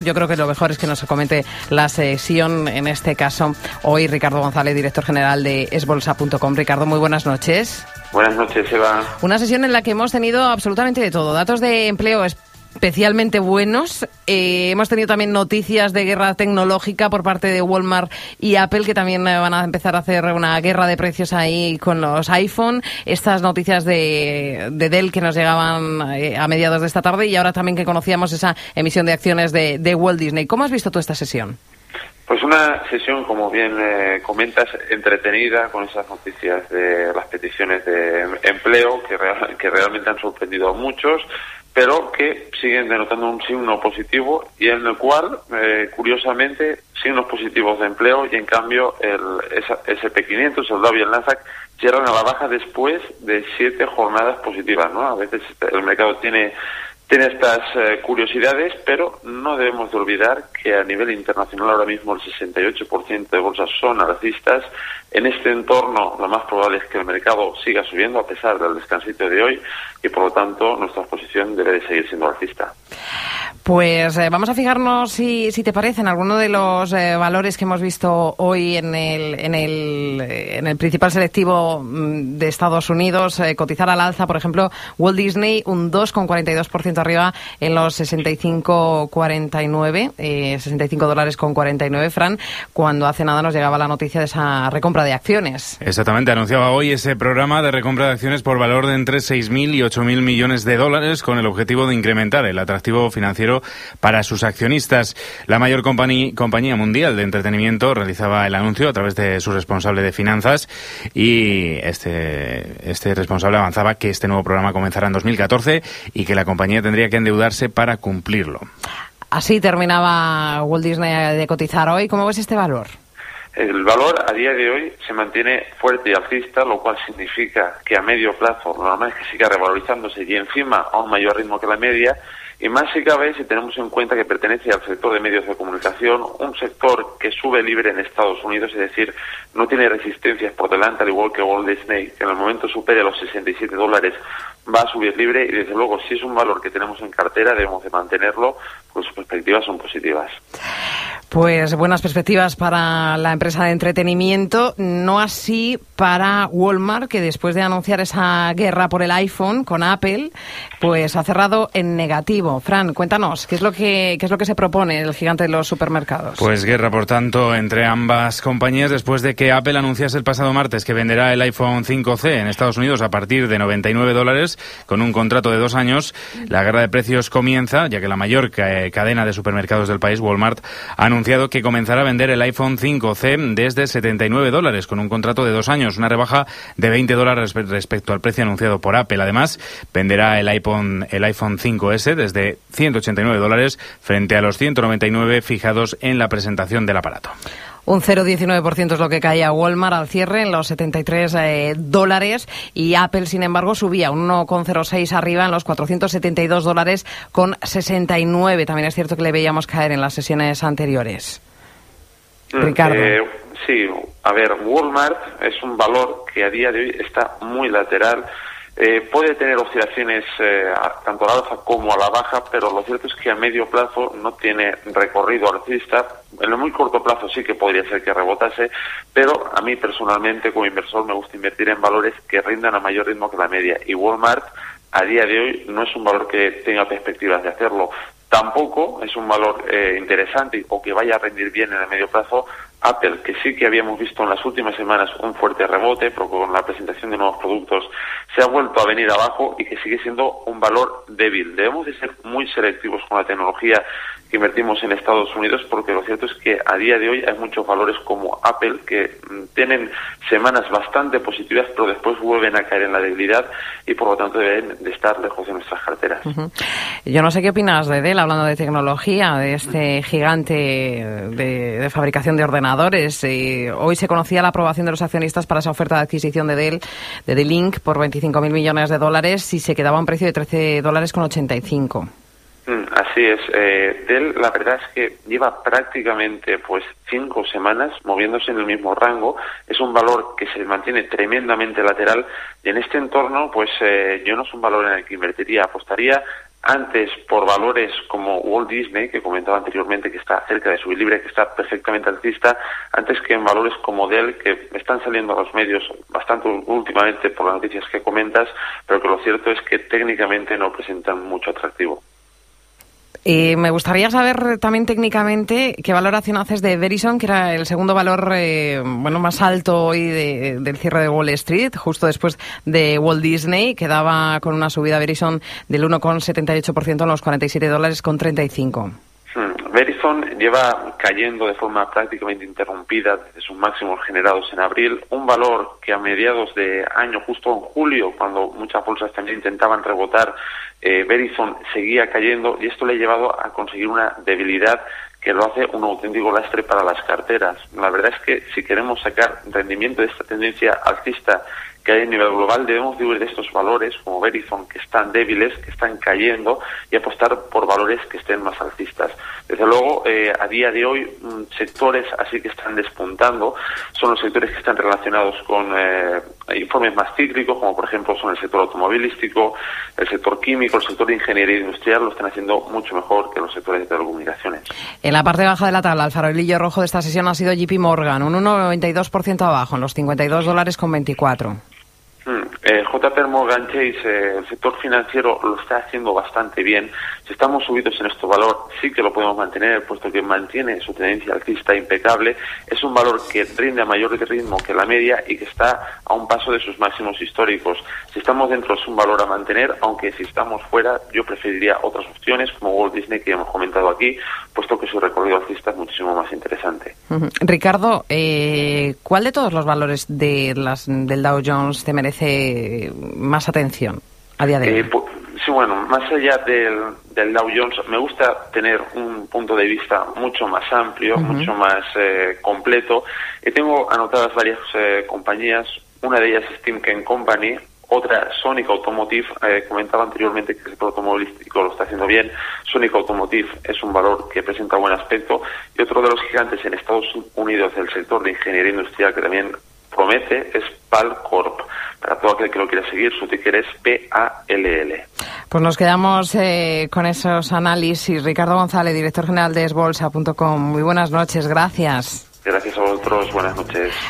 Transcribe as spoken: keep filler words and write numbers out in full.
yo creo que lo mejor es que nos comente la sesión, en este caso, hoy Ricardo González, director general de esbolsa punto com. Ricardo, muy buenas noches. Buenas noches, Eva. Una sesión en la que hemos tenido absolutamente de todo. Datos de empleo especialmente buenos. Eh, hemos tenido también noticias de guerra tecnológica por parte de Walmart y Apple, que también van a empezar a hacer una guerra de precios ahí con los iPhone. Estas noticias de, de Dell que nos llegaban eh, a mediados de esta tarde, y ahora también que conocíamos esa emisión de acciones de, de Walt Disney. ¿Cómo has visto tú esta sesión? Pues una sesión, como bien eh, comentas, entretenida, con esas noticias de las peticiones de empleo que, real, que realmente han sorprendido a muchos, pero que siguen denotando un signo positivo y en el cual, eh, curiosamente, signos positivos de empleo y en cambio el ese pe quinientos, el Dow y el Nasdaq cierran a la baja después de siete jornadas positivas, ¿no? A veces el mercado tiene... Tiene estas eh, curiosidades, pero no debemos de olvidar que a nivel internacional ahora mismo el sesenta y ocho por ciento de bolsas son alcistas. En este entorno lo más probable es que el mercado siga subiendo a pesar del descansito de hoy y por lo tanto nuestra posición debe de seguir siendo alcista. Pues eh, vamos a fijarnos, si, si te parece, en alguno de los eh, valores que hemos visto hoy en el, en el, en el principal selectivo de Estados Unidos, eh, cotizar al alza. Por ejemplo, Walt Disney un dos coma cuarenta y dos por ciento arriba en los sesenta y cinco coma cuarenta y nueve, eh, sesenta y cinco dólares con cuarenta y nueve, Fran, cuando hace nada nos llegaba la noticia de esa recompra de acciones. Exactamente, anunciaba hoy ese programa de recompra de acciones por valor de entre seis mil y ocho mil millones de dólares, con el objetivo de incrementar el atractivo financiero para sus accionistas. La mayor compañía, compañía mundial de entretenimiento realizaba el anuncio a través de su responsable de finanzas y este, este responsable avanzaba que este nuevo programa comenzará en dos mil catorce y que la compañía tendría que endeudarse para cumplirlo. Así terminaba Walt Disney de cotizar hoy. ¿Cómo ves este valor? El valor a día de hoy se mantiene fuerte y alcista, lo cual significa que a medio plazo lo normal es que siga revalorizándose y encima a un mayor ritmo que la media. Y más si cabe si tenemos en cuenta que pertenece al sector de medios de comunicación, un sector que sube libre en Estados Unidos, es decir, no tiene resistencias por delante, al igual que Walt Disney, que en el momento supere los sesenta y siete dólares va a subir libre y desde luego si es un valor que tenemos en cartera debemos de mantenerlo, pues sus perspectivas son positivas. Pues buenas perspectivas para la empresa de entretenimiento, no así para Walmart, que después de anunciar esa guerra por el iPhone con Apple, pues ha cerrado en negativo. Fran, cuéntanos, ¿qué es lo que qué es lo que se propone el gigante de los supermercados? Pues guerra, por tanto, entre ambas compañías después de que Apple anunciase el pasado martes que venderá el iPhone cinco ce en Estados Unidos a partir de noventa y nueve dólares con un contrato de dos años. La guerra de precios comienza, ya que la mayor ca- cadena de supermercados del país, Walmart, ha anunciado que comenzará a vender el iPhone cinco ce desde setenta y nueve dólares con un contrato de dos años, una rebaja de veinte dólares respecto al precio anunciado por Apple. Además, venderá el iPhone, el iPhone cinco ese desde ciento ochenta y nueve dólares frente a los ciento noventa y nueve fijados en la presentación del aparato. Un cero coma diecinueve por ciento es lo que caía Walmart al cierre en los setenta y tres eh, dólares y Apple, sin embargo, subía un uno coma cero seis arriba en los cuatrocientos setenta y dos dólares con sesenta y nueve. También es cierto que le veíamos caer en las sesiones anteriores. Mm, Ricardo. Eh, sí, a ver, Walmart es un valor que a día de hoy está muy lateral. Eh, puede tener oscilaciones eh, tanto a la alza como a la baja, pero lo cierto es que a medio plazo no tiene recorrido alcista. En el muy corto plazo sí que podría ser que rebotase, pero a mí personalmente como inversor me gusta invertir en valores que rindan a mayor ritmo que la media. Y Walmart a día de hoy no es un valor que tenga perspectivas de hacerlo. Tampoco es un valor eh, interesante o que vaya a rendir bien en el medio plazo Apple, que sí que habíamos visto en las últimas semanas un fuerte rebote, pero con la presentación de nuevos productos se ha vuelto a venir abajo y que sigue siendo un valor débil. Debemos de ser muy selectivos con la tecnología que invertimos en Estados Unidos, porque lo cierto es que a día de hoy hay muchos valores como Apple que mm, tienen semanas bastante positivas, pero después vuelven a caer en la debilidad y por lo tanto deben de estar lejos de nuestras carteras. Uh-huh. Yo no sé qué opinas de Dell, hablando de tecnología, de este gigante de, de fabricación de ordenadores. Eh, hoy se conocía la aprobación de los accionistas para esa oferta de adquisición de Dell, de D-Link, por veinticinco mil millones de dólares y se quedaba a un precio de trece dólares con ochenta y cinco. Así es. Eh, Dell, la verdad es que lleva prácticamente pues cinco semanas moviéndose en el mismo rango. Es un valor que se mantiene tremendamente lateral y en este entorno pues eh, yo no es un valor en el que invertiría. Apostaría antes por valores como Walt Disney, que comentaba anteriormente que está cerca de subir libre, que está perfectamente alcista, antes que en valores como Dell, que están saliendo a los medios bastante últimamente por las noticias que comentas, pero que lo cierto es que técnicamente no presentan mucho atractivo. Eh, me gustaría saber también técnicamente qué valoración haces de Verizon, que era el segundo valor eh, bueno más alto hoy de, del cierre de Wall Street, justo después de Walt Disney, que daba con una subida Verizon del uno coma setenta y ocho por ciento a los cuarenta y siete dólares con treinta y cinco. Hmm. Verizon lleva cayendo de forma prácticamente interrumpida desde sus máximos generados en abril, un valor que a mediados de año, justo en julio, cuando muchas bolsas también intentaban rebotar, eh, Verizon seguía cayendo, y esto le ha llevado a conseguir una debilidad que lo hace un auténtico lastre para las carteras. La verdad es que si queremos sacar rendimiento de esta tendencia alcista que hay a nivel global, debemos de huir de estos valores como Verizon, que están débiles, que están cayendo, y apostar por valores que estén más alcistas. Desde luego, eh, a día de hoy, sectores así que están despuntando son los sectores que están relacionados con eh, informes más cíclicos, como por ejemplo son el sector automovilístico, el sector químico, el sector de ingeniería industrial, lo están haciendo mucho mejor que los sectores de telecomunicaciones. En la parte baja de la tabla, el farolillo rojo de esta sesión ha sido J P Morgan, un uno coma noventa y dos por ciento abajo, en los cincuenta y dos dólares con veinticuatro. Hmm. Eh, J P Morgan Chase, eh, el sector financiero lo está haciendo bastante bien. Si estamos subidos en este valor, sí que lo podemos mantener, puesto que mantiene su tendencia alcista impecable. Es un valor que rinde a mayor ritmo que la media y que está a un paso de sus máximos históricos. Si estamos dentro es un valor a mantener, aunque si estamos fuera yo preferiría otras opciones como Walt Disney, que hemos comentado aquí, puesto que su recorrido alcista es muchísimo más interesante. Uh-huh. Ricardo, eh, ¿cuál de todos los valores de las, del Dow Jones te merece más atención a día de hoy? Eh, pues, sí, bueno, más allá del, del Dow Jones, me gusta tener un punto de vista mucho más amplio, uh-huh. mucho más eh, completo. Y tengo anotadas varias eh, compañías, una de ellas es Timken Company, otra Sonic Automotive, eh, comentaba anteriormente que el sector automovilístico lo está haciendo bien. Sonic Automotive es un valor que presenta buen aspecto, y otro de los gigantes en Estados Unidos del sector de ingeniería industrial que también promete es Palcorp. Para todo aquel que lo quiera seguir, su ticker es P A L L. Pues nos quedamos eh, con esos análisis. Ricardo González, director general de esbolsa punto com. Muy buenas noches, gracias. Gracias a vosotros, buenas noches.